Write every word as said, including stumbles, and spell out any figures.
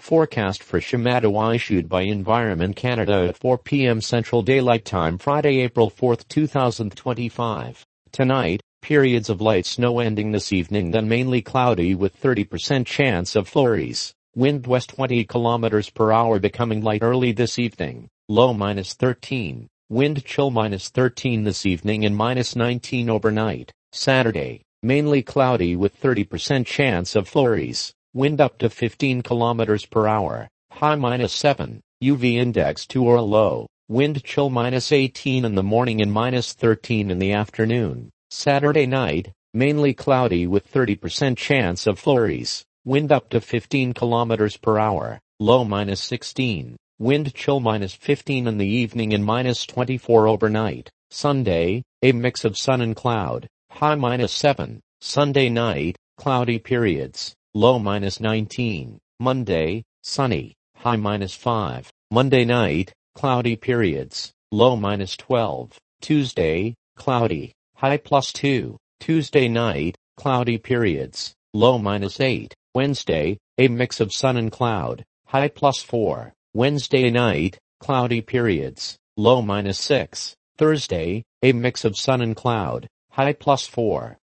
Forecast for Shamato issued by Environment Canada at four p m Central Daylight Time Friday, April fourth, two thousand twenty-five. Tonight, periods of light snow ending this evening, then mainly cloudy with thirty percent chance of flurries. Wind west twenty kilometers per hour becoming light early this evening. Low minus thirteen. Wind chill minus thirteen this evening and minus nineteen overnight. Saturday, mainly cloudy with thirty percent chance of flurries. Wind up to fifteen kilometers per hour. High minus seven. U V index two or low. Wind chill minus eighteen in the morning and minus thirteen in the afternoon. Saturday night, mainly cloudy with thirty percent chance of flurries. Wind up to fifteen kilometers per hour. Low minus sixteen. Wind chill minus fifteen in the evening and minus twenty-four overnight. Sunday, a mix of sun and cloud. High minus seven. Sunday night, cloudy periods. Low minus nineteen. Monday, sunny. High minus five. Monday night, cloudy periods. Low minus twelve. Tuesday, cloudy. High plus two. Tuesday night, cloudy periods. Low minus eight. Wednesday, a mix of sun and cloud. High plus four. Wednesday night, cloudy periods. Low minus six. Thursday, a mix of sun and cloud. High plus four.